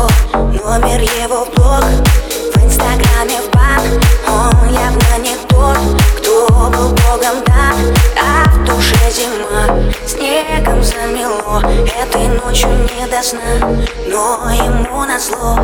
снесло. Номер его в блог, в инстаграме в бан. Он явно не тот, кто был богом дан. А в душе зима, снегом замело. Этой ночью не до сна, но ему назло.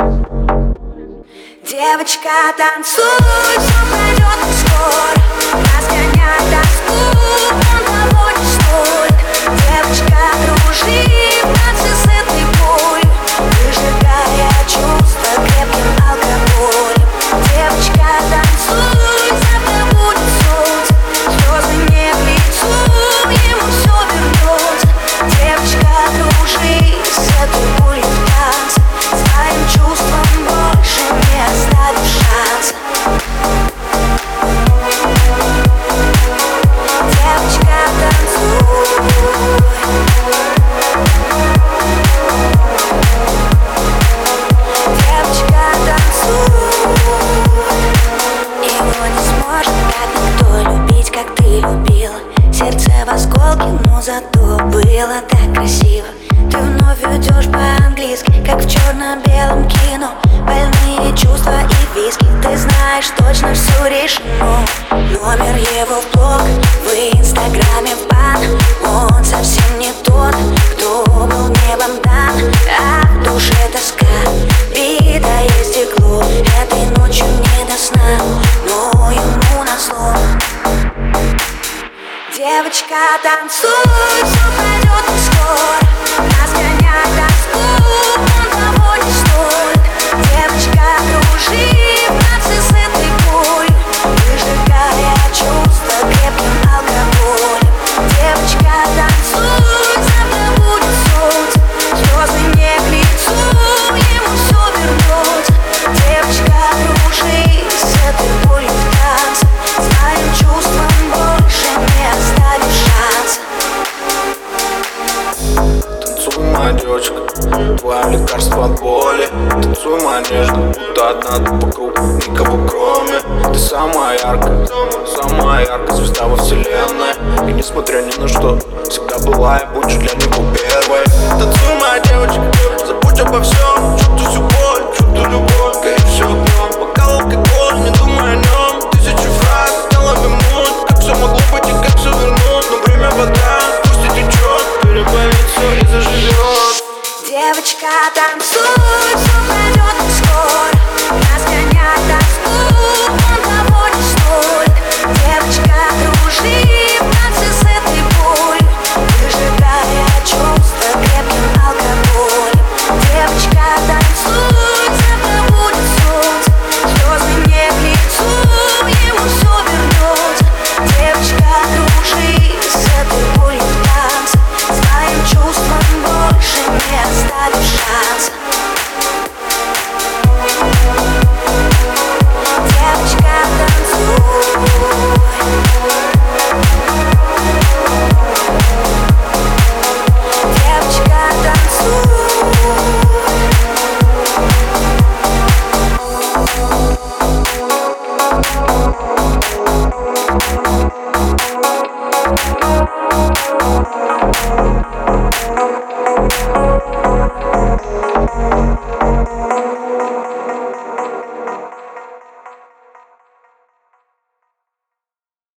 Девочка, танцуй, все пройдет скоро. Разгоняй тоску, он того не стоит. Девочка, кружи в танце с этой болью, выжигая чувства крепким алкоголем. Девочка, танцуй, завтра будет солнце, слезы не к лицу, ему все вернется. Девочка, кружи с этой болью в танце, своим чувством больше не оставишь шанса. Девочка, танцуй. Девочка, танцуй. Его не сможет так никто любить, как ты любила. Сердце в осколке, но зато было так красиво. Ты вновь идешь по-английски, как в черно-белом кино. Больные чувства и виски, ты знаешь, точно все решено. Номер его в блог, в инстаграме в бан. Он совсем не тот, кто был небом дан. А в душе тоска, битое стекло. Этой ночью не до сна, но ему назло. Девочка, танцуй, все пройдет не скоро. Разгоняй тоску, он того не стоит. Девочка, кружи в танце с этой болью, выжигая чувства крепким алкоголем. Девочка, танцуй, завтра будет солнце, слезы не к лицу, ему все вернется. Девочка, кружи с этой болью в танце, своим чувством больше не оставишь шанса. Танцуй, моя девочка, твое лекарство от боли. Танцуй, моя нежно, будто одна ты по кругу, никого кроме. Ты самая яркая звезда во вселенной. И несмотря ни на что, всегда была и будешь для него первой. Танцуй, моя девочка, забудь обо всем. Чувствуй всю боль, чувствуй любовь, гори все огнем. Бокал алкоголь, не думай о нем. Тысячу фраз стало вернуть, как все могло быть и как все вернуть. Но время вода, пусть и течет, переплавит все и заживет. Девочка, танцуй, все пройдет не скоро.